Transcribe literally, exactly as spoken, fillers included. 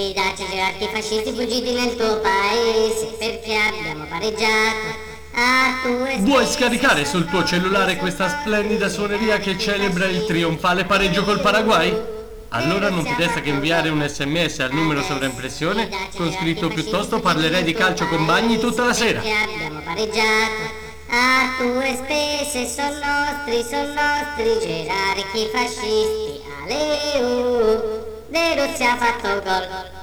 daci gerarchi fascisti fuggiti nel tuo paese, perché abbiamo pareggiato. Vuoi scaricare sul tuo cellulare questa splendida suoneria che celebra il trionfale pareggio col Paraguay? Allora non ti resta che inviare un sms al numero sovraimpressione con scritto piuttosto parlerei di calcio con Bagni tutta la sera. Abbiamo pareggiato, a tue spese sono nostri, sono nostri gerarchi fascisti. Aleu, De Rossi ha fatto gol.